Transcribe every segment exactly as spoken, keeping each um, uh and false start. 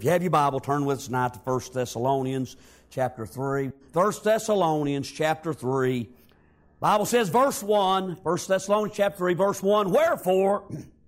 If you have your Bible, turn with us tonight to First Thessalonians chapter three. First Thessalonians chapter three. Bible says, verse one, First Thessalonians chapter three, verse one, wherefore,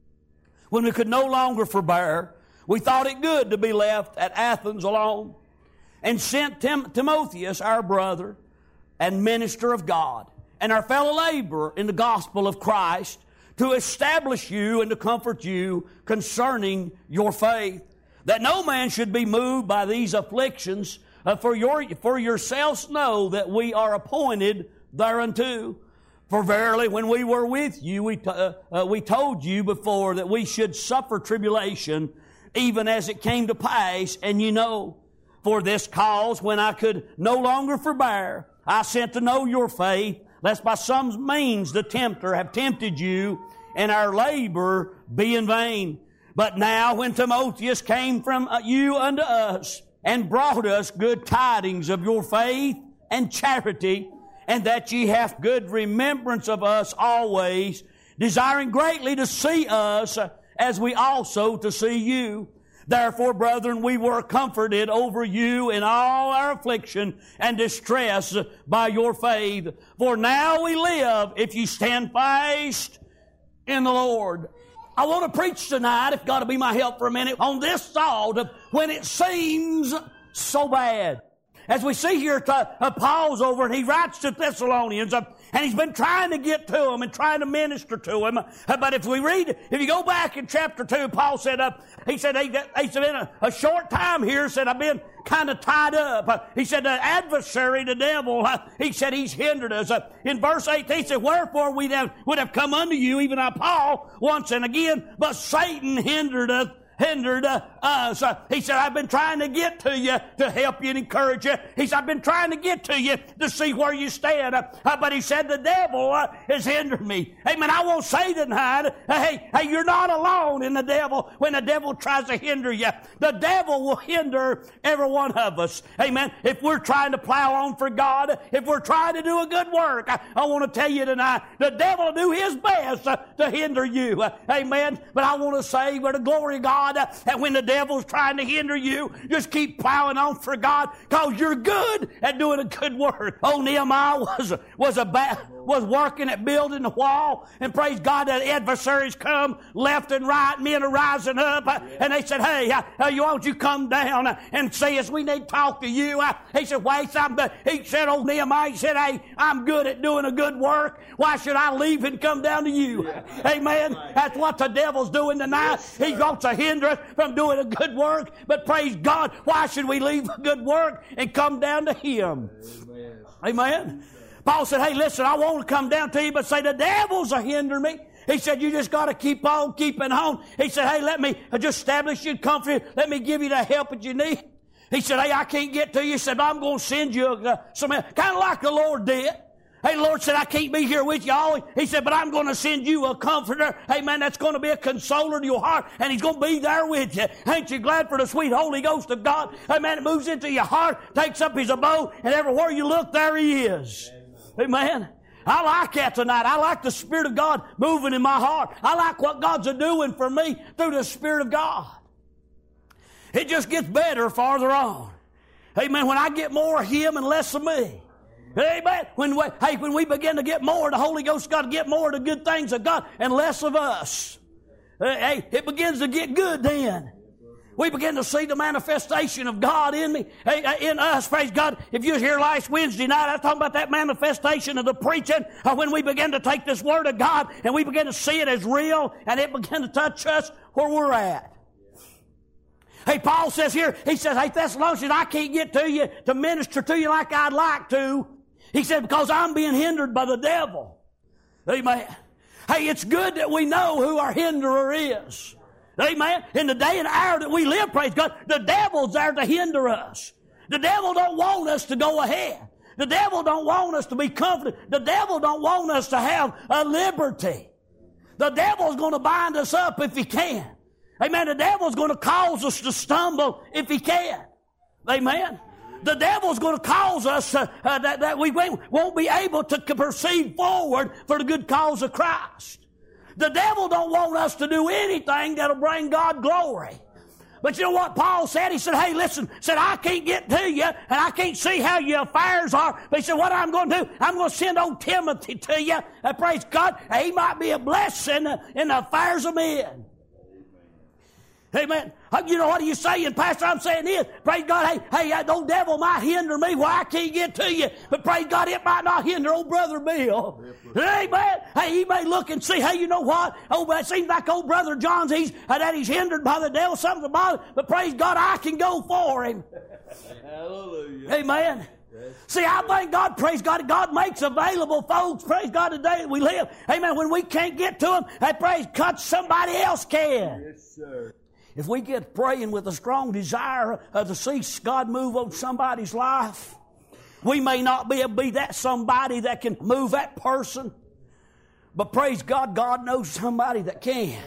when we could no longer forbear, we thought it good to be left at Athens alone, and sent Tim- Timotheus, our brother and minister of God, and our fellow laborer in the gospel of Christ, to establish you and to comfort you concerning your faith, that no man should be moved by these afflictions, uh, for your for yourselves know that we are appointed thereunto. For verily, when we were with you, we t- uh, uh, we told you before that we should suffer tribulation, even as it came to pass, and you know. For this cause, when I could no longer forbear, I sent to know your faith, lest by some means the tempter have tempted you, and our labor be in vain. But now when Timotheus came from you unto us, and brought us good tidings of your faith and charity, and that ye have good remembrance of us always, desiring greatly to see us, as we also to see you. Therefore, brethren, we were comforted over you in all our affliction and distress by your faith. For now we live, if you stand fast in the Lord. I want to preach tonight, if God will be my help for a minute, on this thought of when it seems so bad. As we see here, uh, Paul's over and he writes to Thessalonians, uh, and he's been trying to get to them and trying to minister to them. Uh, but if we read, if you go back in chapter two, Paul said, uh, he said, he, he said, in a, a short time here, said, I've been kind of tied up. Uh, he said, the adversary, the devil, uh, he said, he's hindered us. Uh, in verse eighteen, he said, wherefore we have, would have come unto you, even I, Paul, once and again, but Satan hindered us. hindered uh, us. Uh, he said, I've been trying to get to you to help you and encourage you. He said, I've been trying to get to you to see where you stand. Uh, uh, but he said, the devil uh, has hindered me. Amen. I won't say tonight, uh, hey, hey, you're not alone in the devil when the devil tries to hinder you. The devil will hinder every one of us. Amen. If we're trying to plow on for God, if we're trying to do a good work, I, I want to tell you tonight, the devil will do his best uh, to hinder you. Uh, amen. But I want to say, for the glory of God, and when the devil's trying to hinder you, just keep plowing on for God, because you're good at doing a good work. Oh, Nehemiah was was a ba- was working at building the wall, and praise God that adversaries come left and right, men are rising up, uh, and they said, hey, uh, uh, you won't you come down uh, and see us? We need to talk to you. Uh, he said, wait, something. He said, oh, Nehemiah, he said, hey, I'm good at doing a good work. Why should I leave and come down to you? Yeah. Amen. That's what the devil's doing tonight. Yes, he wants to hinder us from doing a good work, but praise God, why should we leave a good work and come down to Him? Amen. Amen. Paul said, hey, listen, I want to come down to you, but say the devil's a hinder me. He said, you just got to keep on keeping on. He said, hey, let me just establish you, comfort you. Let me give you the help that you need. He said, hey, I can't get to you. He said, I'm going to send you uh, some help. Kind of like the Lord did. Hey, the Lord said, I can't be here with you always. He said, but I'm going to send you a comforter. Hey, man, that's going to be a consoler to your heart, and He's going to be there with you. Ain't you glad for the sweet Holy Ghost of God? Hey, man, it moves into your heart, takes up His abode, and everywhere you look, there He is. Amen. Amen. I like that tonight. I like the Spirit of God moving in my heart. I like what God's doing for me through the Spirit of God. It just gets better farther on. Amen. When I get more of Him and less of me. Amen. When we, hey, when we begin to get more, the Holy Ghost got to get more of the good things of God and less of us. Hey, it begins to get good then. We begin to see the manifestation of God in me, in us. Praise God. If you was here last Wednesday night, I was talking about that manifestation of the preaching. When we begin to take this Word of God and we begin to see it as real, and it begin to touch us where we're at. Hey, Paul says here, he says, hey, Thessalonians, I can't get to you to minister to you like I'd like to. He said, because I'm being hindered by the devil. Amen. Hey, it's good that we know who our hinderer is. Amen. In the day and hour that we live, praise God, the devil's there to hinder us. The devil don't want us to go ahead. The devil don't want us to be comforted. The devil don't want us to have a liberty. The devil's going to bind us up if he can. Amen. The devil's going to cause us to stumble if he can. Amen. The devil's going to cause us uh, uh, that, that we won't be able to proceed forward for the good cause of Christ. The devil don't want us to do anything that'll bring God glory. But you know what Paul said? He said, hey, listen, said, I can't get to you, and I can't see how your affairs are. But he said, what I'm going to do, I'm going to send old Timothy to you. And praise God, he might be a blessing in the affairs of men. Amen. You know what are you saying, Pastor? I'm saying this. Praise God, hey, hey, that old devil might hinder me where I can't get to you. But praise God, it might not hinder old Brother Bill. Amen. Hey, he may look and see, hey, you know what? Oh, it seems like old Brother John's, he's, uh, that he's hindered by the devil, something's about it. But praise God, I can go for him. Hallelujah. Amen. See, I thank God, praise God, God makes available folks, praise God, the day that we live. Amen. When we can't get to them, hey, praise God, somebody else can. Yes, sir. If we get praying with a strong desire uh, to see God move on somebody's life, we may not be able to be that somebody that can move that person, but praise God, God knows somebody that can.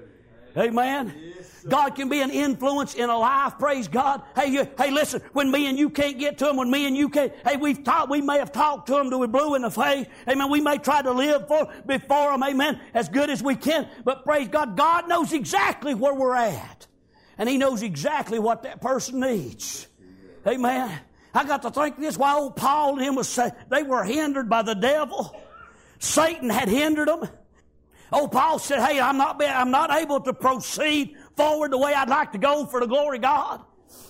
Amen. God can be an influence in a life. Praise God. Hey, you, hey, listen. When me and you can't get to them, when me and you can't, hey, we've talked. We may have talked to them till we blew in the face. Amen. We may try to live for before them. Amen. As good as we can. But praise God, God knows exactly where we're at, and He knows exactly what that person needs. Amen. I got to think this. Why old Paul and him was say they were hindered by the devil. Satan had hindered them. Oh, Paul said, hey, I'm not, I'm not able to proceed forward the way I'd like to go for the glory of God.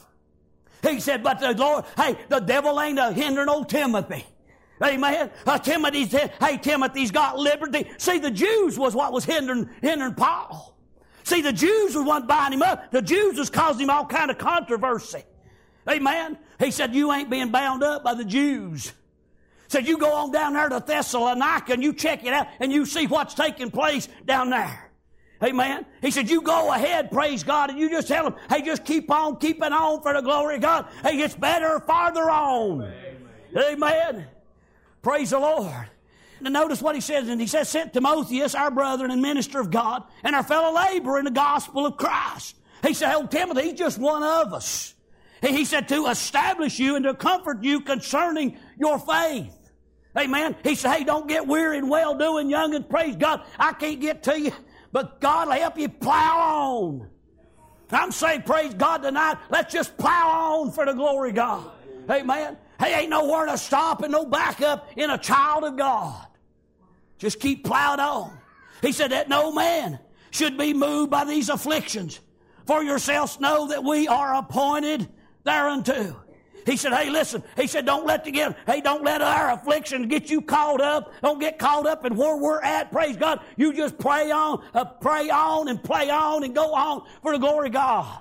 He said, but the Lord, hey, the devil ain't a hindering old Timothy. Amen. Uh, Timothy said, hey, Timothy's got liberty. See, the Jews was what was hindering, hindering Paul. See, the Jews was what binding him up. The Jews was causing him all kind of controversy. Amen. He said, you ain't being bound up by the Jews. Said, you go on down there to Thessalonica and you check it out and you see what's taking place down there. Amen. He said, you go ahead, praise God, and you just tell them, hey, just keep on keeping on for the glory of God. Hey, it's better farther on. Amen. Amen. Praise the Lord. Now notice what he says, and he says, sent Timotheus, our brother and minister of God, and our fellow laborer in the gospel of Christ. He said, oh, Timothy, he's just one of us. He said, to establish you and to comfort you concerning your faith. Amen. He said, hey, don't get weary in well-doing, young'uns. Praise God. I can't get to you, but God will help you plow on. I'm saying, praise God tonight, let's just plow on for the glory of God. Amen. Hey, ain't nowhere to stop and no backup in a child of God. Just keep plowed on. He said that no man should be moved by these afflictions. For yourselves know that we are appointed thereunto. He said, hey, listen. He said, don't let the get, hey, don't let our affliction get you caught up. Don't get caught up in where we're at. Praise God. You just pray on, uh, pray on and play on and go on for the glory of God.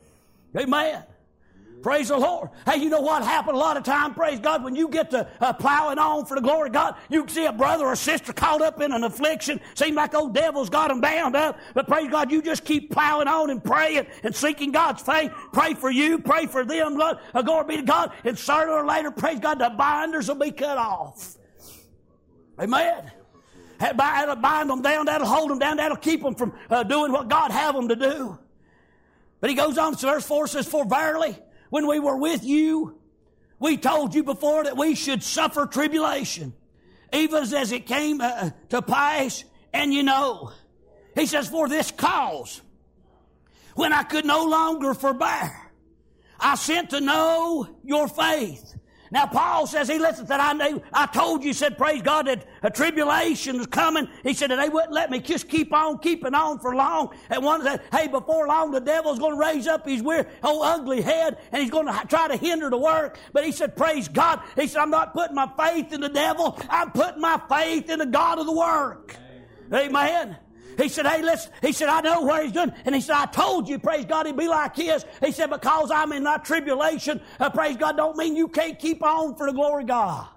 Amen. Praise the Lord. Hey, you know what happened a lot of time, praise God, when you get to uh, plowing on for the glory of God, you can see a brother or sister caught up in an affliction. Seems like old devil's got them bound up. But praise God, you just keep plowing on and praying and seeking God's faith. Pray for you. Pray for them. Lord, uh, glory be to God. And sooner or later, praise God, the binders will be cut off. Amen. That'll bind them down. That'll hold them down. That'll keep them from uh, doing what God have them to do. But he goes on, so verse four says, for verily, when we were with you, we told you before that we should suffer tribulation, even as it came uh, to pass, and you know. He says, for this cause, when I could no longer forbear, I sent to know your faith. Now, Paul says, he listens, that I knew, I told you, said, praise God, that a tribulation was coming. He said that they wouldn't let me just keep on keeping on for long. And one said, hey, before long, the devil's going to raise up his weird, old ugly head, and he's going to try to hinder the work. But he said, praise God. He said, I'm not putting my faith in the devil. I'm putting my faith in the God of the work. Amen. Amen. He said, hey, listen, he said, I know where he's doing. And he said, I told you, praise God, he'd be like his. He said, because I'm in my tribulation, uh, praise God, don't mean you can't keep on for the glory of God.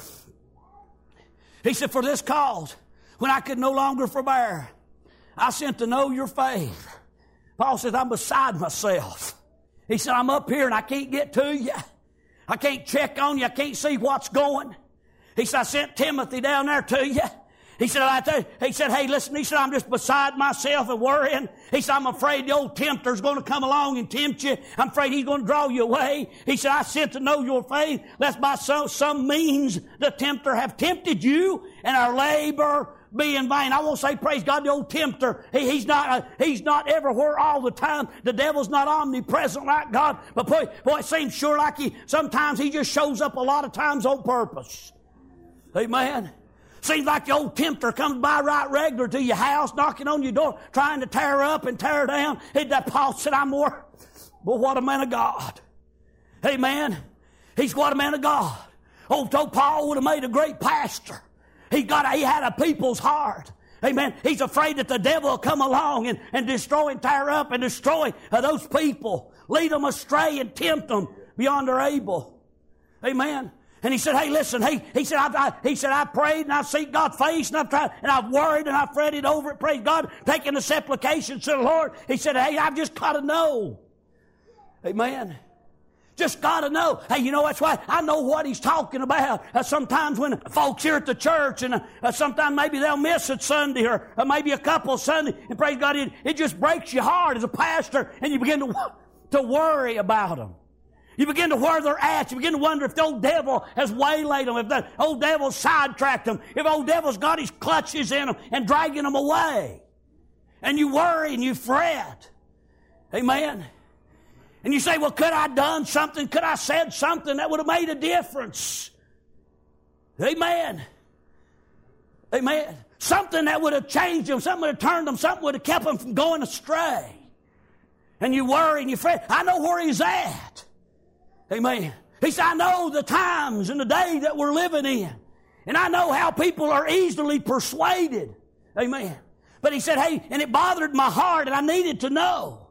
He said, for this cause, when I could no longer forbear, I sent to know your faith. Paul says, I'm beside myself. He said, I'm up here and I can't get to you. I can't check on you. I can't see what's going. He said, I sent Timothy down there to you. He said, I tell you, he said, hey, listen, he said, I'm just beside myself and worrying. He said, I'm afraid the old tempter's going to come along and tempt you. I'm afraid he's going to draw you away. He said, I sent to know your faith, lest by some, some means the tempter have tempted you, and our labor be in vain. I won't say, praise God, the old tempter. He, he's not uh, he's not everywhere all the time. The devil's not omnipresent like God. But boy, boy, it seems sure like he sometimes he just shows up a lot of times on purpose. Amen. Seems like the old tempter comes by right regular to your house, knocking on your door, trying to tear up and tear down. And that Paul said, I'm more. But what a man of God. Amen. He's what a man of God. Old Paul would have made a great pastor. He got, he had a people's heart. Amen. He's afraid that the devil will come along and, and destroy and tear up and destroy uh, those people. Lead them astray and tempt them beyond their able. Amen. And he said, hey, listen, he, he said, I, I, he said, I prayed and I've seen God's face and I've tried, and I've worried and I've fretted over it. Praise God. Taking the supplications to the Lord. He said, hey, I've just got to know. Amen. Just got to know. Hey, you know, that's why I know what he's talking about. Uh, sometimes when folks here at the church, and uh, sometimes maybe they'll miss it Sunday or uh, maybe a couple of Sundays, and praise God, it, it just breaks your heart as a pastor, and you begin to, to worry about them. You begin to where they're at. You begin to wonder if the old devil has waylaid them, if the old devil's sidetracked them, if the old devil's got his clutches in them and dragging them away. And you worry and you fret. Amen. And you say, well, could I have done something? Could I have said something that would have made a difference? Amen. Amen. Something that would have changed them, something would have turned them, something would have kept them from going astray. And you worry and you fret. I know where he's at. Amen. He said, I know the times and the day that we're living in. And I know how people are easily persuaded. Amen. But he said, hey, and it bothered my heart and I needed to know.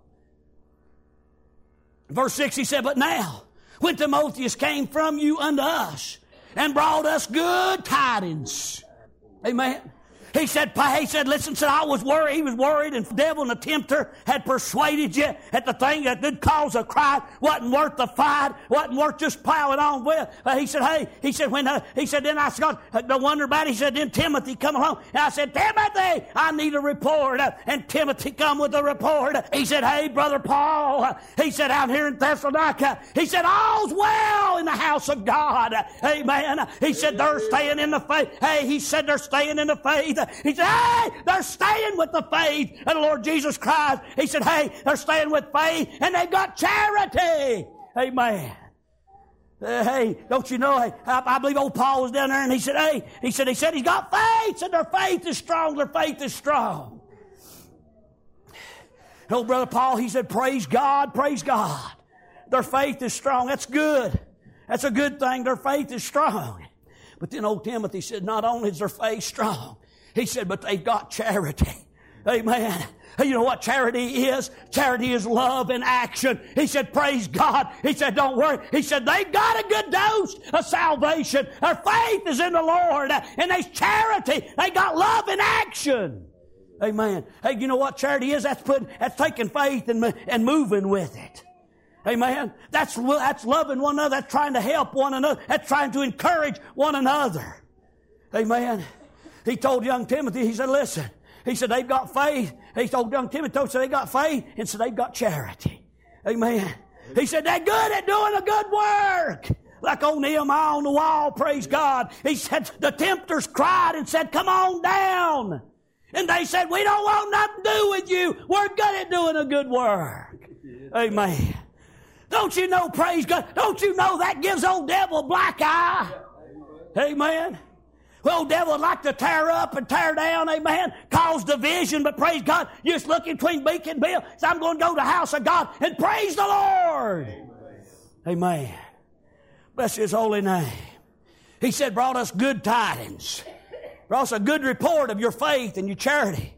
Verse six, he said, but now, when Timotheus came from you unto us and brought us good tidings. Amen. He said, he said, listen, said, I was worried. He was worried, and the devil and the tempter had persuaded you that the thing that did cause a cry wasn't worth the fight, wasn't worth just plowing on with. Uh, he said, hey, he said, when, uh, he said, then I got uh, no wonder about it. He said, then Timothy come along. And I said, Timothy, I need a report. Uh, and Timothy come with a report. He said, hey, Brother Paul, uh, he said, out here in Thessalonica, he said, all's well in the house of God. Uh, amen. He said, they're staying in the faith. Hey, he said, they're staying in the faith. He said, hey, they're staying with the faith of the Lord Jesus Christ. He said, hey, they're staying with faith and they've got charity. Amen. Uh, hey, don't you know, hey, I, I believe old Paul was down there and he said, hey, he said, he said he's got faith. Said their faith is strong. Their faith is strong. Old brother Paul, he said, praise God, praise God. Their faith is strong. That's good. That's a good thing. Their faith is strong. But then old Timothy said, not only is their faith strong, he said, but they've got charity. Amen. You know what charity is? Charity is love in action. He said, praise God. He said, don't worry. He said, they've got a good dose of salvation. Their faith is in the Lord. And there's charity. They got love in action. Amen. Hey, you know what charity is? That's putting, that's taking faith and, and moving with it. Amen. That's, that's loving one another. That's trying to help one another. That's trying to encourage one another. Amen. He told young Timothy, he said, listen, he said, they've got faith. He told young Timothy, he said, they got faith, and said, they've got charity. Amen. He said, they're good at doing a good work. Like old Nehemiah on the wall, praise God. He said, the tempters cried and said, come on down. And they said, we don't want nothing to do with you. We're good at doing a good work. Amen. Don't you know, praise God, don't you know that gives old devil a black eye? Amen. Well, the devil would like to tear up and tear down, amen, cause division, but praise God, you just look in between Beak and Bill. So I'm going to go to the house of God and praise the Lord. Amen. Amen. Bless his holy name. He said, brought us good tidings. Brought us a good report of your faith and your charity.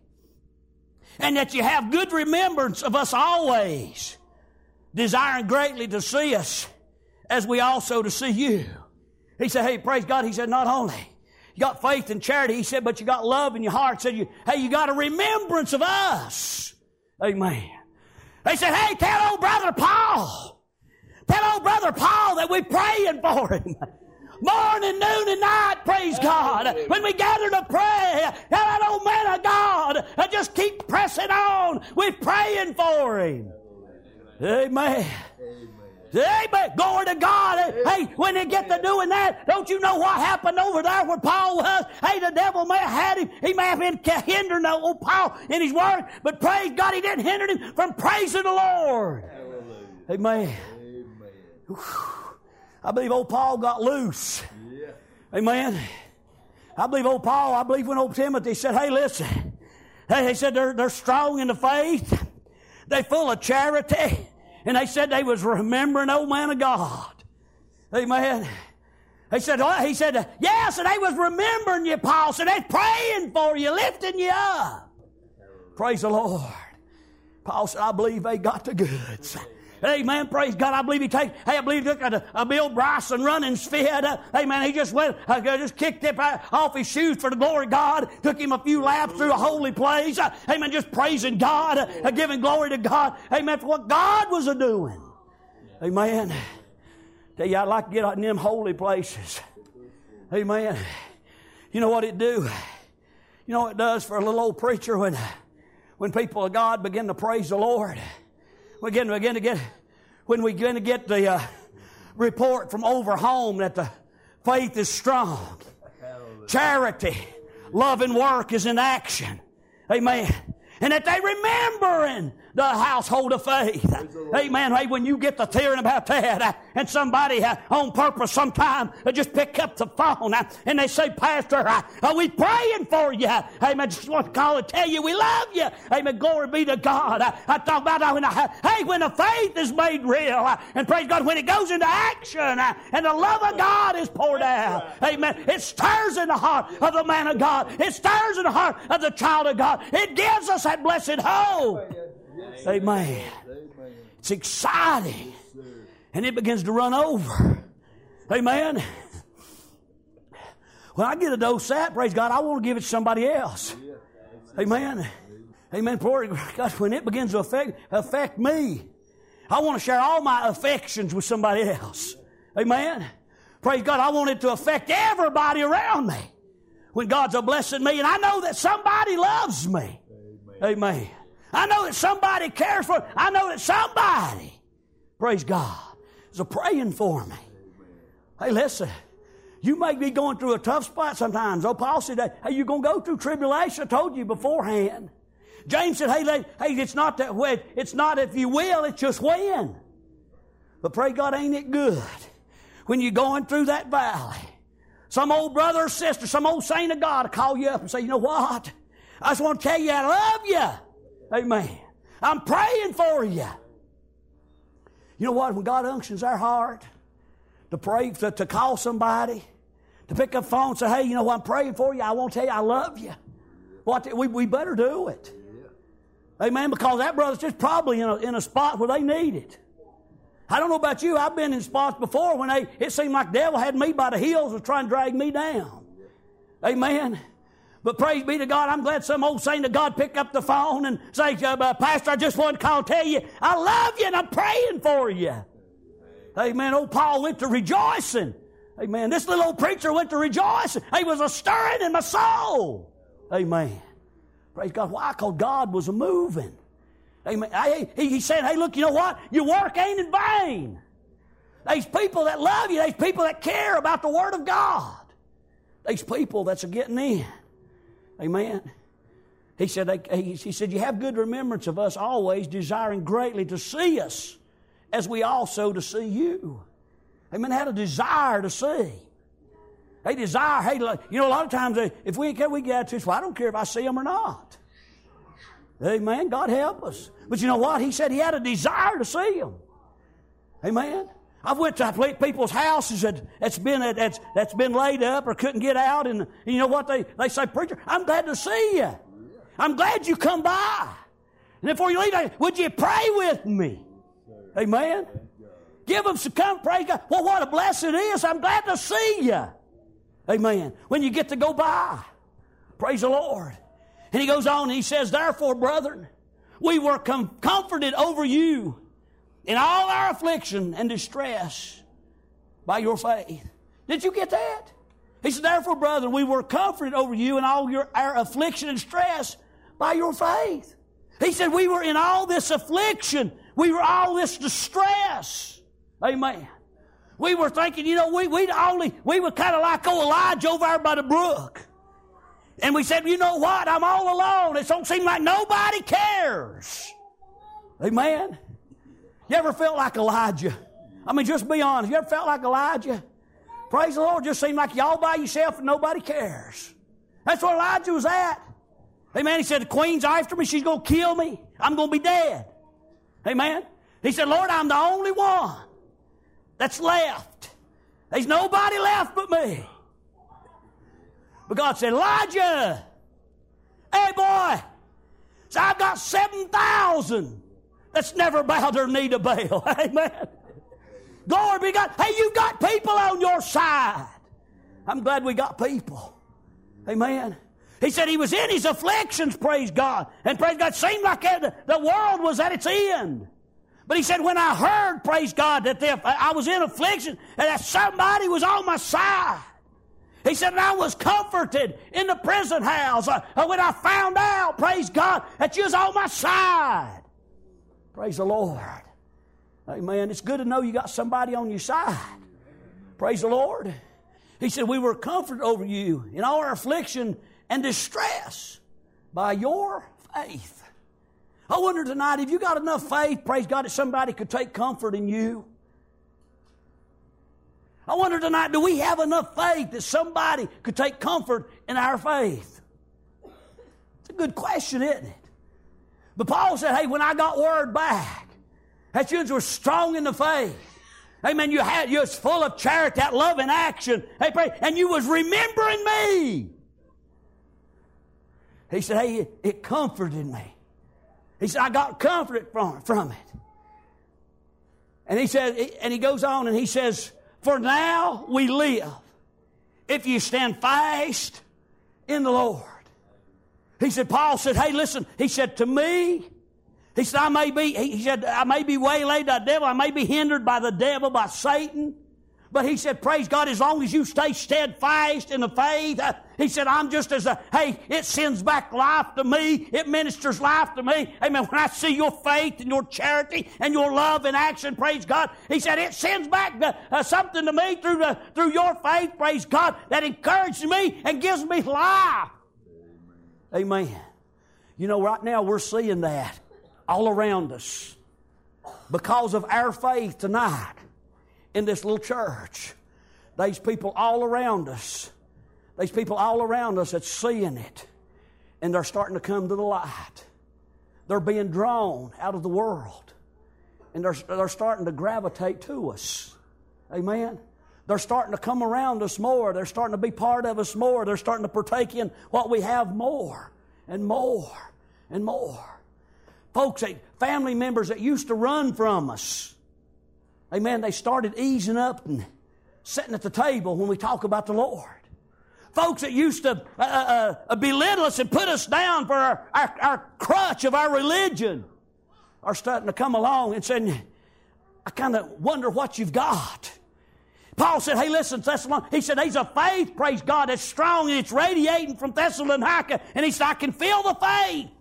And that you have good remembrance of us always, desiring greatly to see us as we also to see you. He said, hey, praise God. He said, not only you got faith and charity, he said, but you got love in your heart. He said, you, hey, you got a remembrance of us. Amen. They said, hey, tell old brother Paul. Tell old brother Paul that we're praying for him. Morning, noon, and night, praise God. When we gather to pray, tell that old man of God, just keep pressing on. We're praying for him. Amen. Amen. Amen. Glory to God. Hey, when they get to doing that, don't you know what happened over there where Paul was? Hey, the devil may have had him. He may have been hindering old Paul in his word, but praise God, he didn't hinder him from praising the Lord. Hallelujah. Amen. Amen. I believe old Paul got loose. Yeah. Amen. I believe old Paul, I believe when old Timothy said, hey, listen. Hey, they said they're, they're strong in the faith. They're full of charity. And they said they was remembering old man of God. Amen. They said, oh, he said, yes, and they was remembering you, Paul. So they're praying for you, lifting you up. Praise the Lord. Paul said, I believe they got the goods. Amen. Praise God. I believe he takes, hey, I believe he took a, a Bill Bryson running fit. Uh, amen. He just went, uh, just kicked it off his shoes for the glory of God. Took him a few laps through a holy place. Uh, amen. Just praising God, uh, giving glory to God. Amen. For what God was a doing. Amen. Tell you, I'd like to get out in them holy places. Amen. You know what it do? You know what it does for a little old preacher when, when people of God begin to praise the Lord. We begin, begin to get, when we begin to get the uh, report from over home that the faith is strong. Charity, love and work is in action. Amen. And that they remembering the household of faith. Amen. Hey, when you get to hearing about that, uh, and somebody uh, on purpose sometime uh, just pick up the phone uh, and they say, Pastor, uh, uh, we praying for you. Amen. Just want to call and tell you we love you. Amen. Glory be to God. Uh, I talk about uh, when uh, hey, when the faith is made real, uh, and praise God, when it goes into action uh, and the love of God is poured out. Amen. It stirs in the heart of the man of God. It stirs in the heart of the child of God. It gives us that blessed hope. Amen. It's exciting. And it begins to run over. Amen. When I get a dose of that, praise God, I want to give it to somebody else. Amen. Amen. God, when it begins to affect, affect me, I want to share all my affections with somebody else. Amen. Praise God, I want it to affect everybody around me. When God's a blessing me, and I know that somebody loves me. Amen. I know that somebody cares for me. I know that somebody, praise God, is a praying for me. Hey, listen, you may be going through a tough spot sometimes. Oh, Paul said, hey, you're going to go through tribulation. I told you beforehand. James said, hey, hey, it's not that way. It's not if you will, it's just when. But pray God, ain't it good when you're going through that valley? Some old brother or sister, some old saint of God will call you up and say, you know what? I just want to tell you I love you. Amen. I'm praying for you. You know what? When God unctions our heart to pray, to, to call somebody, to pick up the phone and say, hey, you know what? I'm praying for you. I want to tell you I love you. What? We, we better do it. Amen. Because that brother's just probably in a, in a spot where they need it. I don't know about you. I've been in spots before when they, it seemed like the devil had me by the heels and was trying to drag me down. Amen. But praise be to God, I'm glad some old saint of God picked up the phone and say, uh, Pastor, I just wanted to call and tell you, I love you and I'm praying for you. Amen. Old Paul went to rejoicing. Amen. This little old preacher went to rejoicing. He was a stirring in my soul. Amen. Praise God. Why? Because God was a moving. Amen. I, he, he said, hey, look, you know what? Your work ain't in vain. These people that love you, these people that care about the Word of God, these people that's a getting in. Amen. He said, he, he said, you have good remembrance of us always, desiring greatly to see us, as we also to see you. Amen. They had a desire to see. They desire, hey, you know, a lot of times if we ain't we get attitudes, well, I don't care if I see them or not. Amen. God help us. But you know what? He said he had a desire to see them. Amen. I've went to people's houses that, that's been that's, that's been laid up or couldn't get out, and you know what they, they say, preacher, I'm glad to see you. I'm glad you come by. And before you leave, would you pray with me? Amen. Give them some come pray God. Well, what a blessing it is. I'm glad to see you. Amen. When you get to go by. Praise the Lord. And he goes on and he says, therefore, brethren, we were com- comforted over you in all our affliction and distress by your faith. Did you get that? He said, therefore, brethren, we were comforted over you in all your, our affliction and distress by your faith. He said, we were in all this affliction. We were all this distress. Amen. We were thinking, you know, we we only we were kind of like old Elijah over there by the brook. And we said, you know what? I'm all alone. It don't seem like nobody cares. Amen. You ever felt like Elijah? I mean, just be honest. You ever felt like Elijah? Praise the Lord. Just seemed like y'all by yourself and nobody cares. That's where Elijah was at. Amen. He said, the queen's after me. She's going to kill me. I'm going to be dead. Amen. He said, Lord, I'm the only one that's left. There's nobody left but me. But God said, Elijah, hey boy, so I've got seven thousand that's never bowed their knee to Baal. Amen. Glory be to God. Hey, you've got people on your side. I'm glad we got people. Amen. He said he was in his afflictions, praise God. And praise God, it seemed like the world was at its end. But he said, when I heard, praise God, that I was in affliction and that somebody was on my side. He said, and I was comforted in the prison house uh, when I found out, praise God, that you was on my side. Praise the Lord. Amen. It's good to know you got somebody on your side. Praise the Lord. He said, we were comforted over you in all our affliction and distress by your faith. I wonder tonight, have you got enough faith, praise God, that somebody could take comfort in you? I wonder tonight, do we have enough faith that somebody could take comfort in our faith? It's a good question, isn't it? But Paul said, hey, when I got word back that you were strong in the faith, amen, you had, you was full of charity, that love in action, hey, pray, and you was remembering me. He said, hey, it, it comforted me. He said, I got comforted from, from it. And he said, and he goes on and he says, for now we live if you stand fast in the Lord. He said, Paul said, hey, listen, he said, to me, he said, I may be, he said, I may be waylaid by the devil, I may be hindered by the devil, by Satan. But he said, praise God, as long as you stay steadfast in the faith, uh, he said, I'm just as a, hey, it sends back life to me. It ministers life to me. Amen. When I see your faith and your charity and your love in action, praise God, he said, it sends back the, uh, something to me through the, through your faith, praise God, that encourages me and gives me life. Amen. Amen. You know, right now we're seeing that all around us because of our faith tonight. In this little church, there's people all around us. There's people all around us that's seeing it. And they're starting to come to the light. They're being drawn out of the world. And they're, they're starting to gravitate to us. Amen? They're starting to come around us more. They're starting to be part of us more. They're starting to partake in what we have more and more and more. Folks, family members that used to run from us, amen, they started easing up and sitting at the table when we talk about the Lord. Folks that used to uh, uh, uh, belittle us and put us down for our, our, our crutch of our religion are starting to come along and saying, I kind of wonder what you've got. Paul said, hey, listen, Thessalonica, he said, there's a faith, praise God, that's strong and it's radiating from Thessalonica. And he said, I can feel the faith.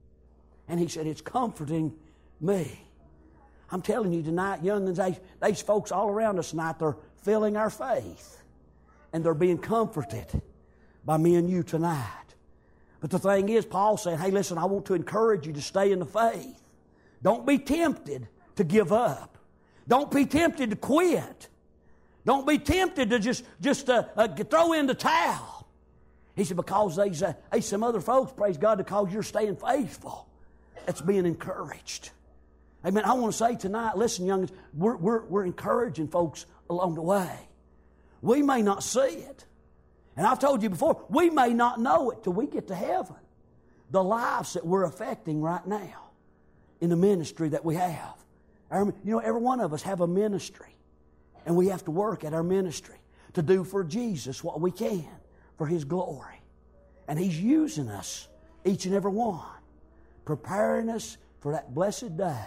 And he said, it's comforting me. I'm telling you tonight, young'uns, they, these folks all around us tonight, they're feeling our faith. And they're being comforted by me and you tonight. But the thing is, Paul said, hey, listen, I want to encourage you to stay in the faith. Don't be tempted to give up. Don't be tempted to quit. Don't be tempted to just, just uh, uh, throw in the towel. He said, because there's, uh, there's some other folks, praise God, because you're staying faithful. That's being encouraged. Amen. I want to say tonight, listen, youngins, we're, we're, we're encouraging folks along the way. We may not see it. And I've told you before, we may not know it till we get to heaven. The lives that we're affecting right now in the ministry that we have. Our, you know, every one of us have a ministry. And we have to work at our ministry to do for Jesus what we can for His glory. And He's using us, each and every one, preparing us for that blessed day.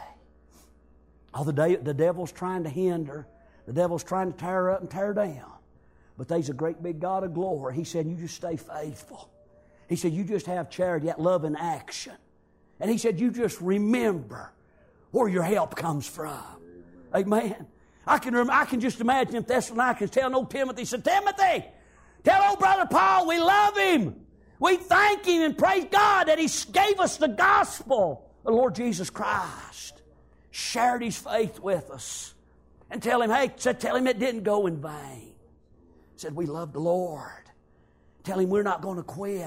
Oh, the, day, the devil's trying to hinder. The devil's trying to tear up and tear down. But there's a great big God of glory. He said, you just stay faithful. He said, you just have charity, that love in action. And He said, you just remember where your help comes from. Amen. I can, rem- I can just imagine if Thessalonians telling old Timothy, said, Timothy, tell old brother Paul we love him. We thank him and praise God that he gave us the gospel. The Lord Jesus Christ shared his faith with us. And tell him, hey, said, tell him it didn't go in vain. Said, we love the Lord. Tell him we're not going to quit.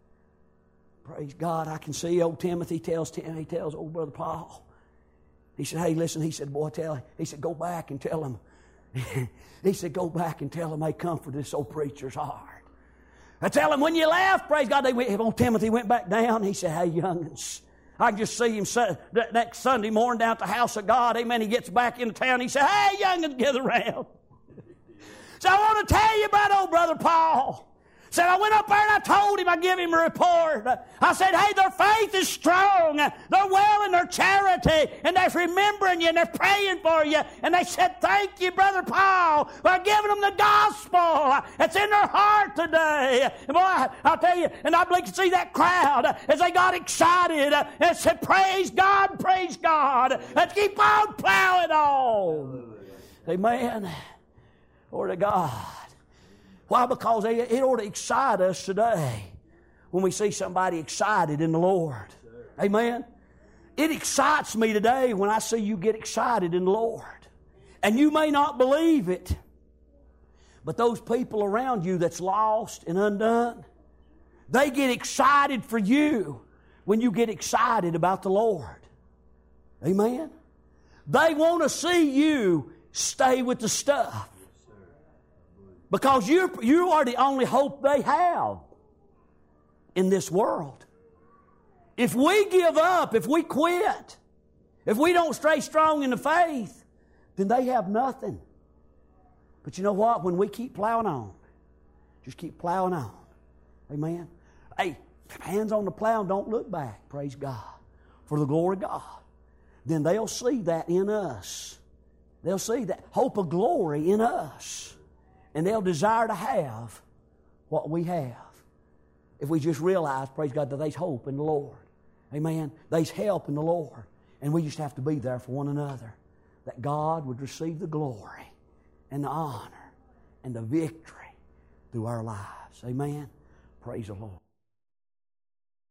Praise God. I can see old Timothy tells Tim, he tells old brother Paul. He said, hey, listen, he said, boy, tell, he said, go back and tell him. He said, go back and tell him, hey, comfort this old preacher's heart. I tell him when you left, praise God, they went, old Timothy went back down. He said, hey, young'uns, I can just see him next Sunday morning down at the house of God. Amen. He gets back into town. He said, hey, young'uns, gather around. So I want to tell you about old brother Paul. Said, I went up there and I told him, I give him a report. I said, hey, their faith is strong. They're well in their charity. And they're remembering you and they're praying for you. And they said, thank you, Brother Paul, for giving them the gospel. It's in their heart today. And boy, I'll tell you, and I believe to see that crowd as they got excited and said, praise God, praise God. Let's keep on plowing on. Amen. Glory to God. Why? Because it ought to excite us today when we see somebody excited in the Lord. Amen? It excites me today when I see you get excited in the Lord. And you may not believe it, but those people around you that's lost and undone, they get excited for you when you get excited about the Lord. Amen? They want to see you stay with the stuff. Because you, you are the only hope they have in this world. If we give up, if we quit, if we don't stay strong in the faith, then they have nothing. But you know what? When we keep plowing on, just keep plowing on. Amen? Hey, hands on the plow and don't look back. Praise God. For the glory of God. Then they'll see that in us. They'll see that hope of glory in us. And they'll desire to have what we have. If we just realize, praise God, that there's hope in the Lord. Amen. There's help in the Lord. And we just have to be there for one another. That God would receive the glory and the honor and the victory through our lives. Amen. Praise the Lord.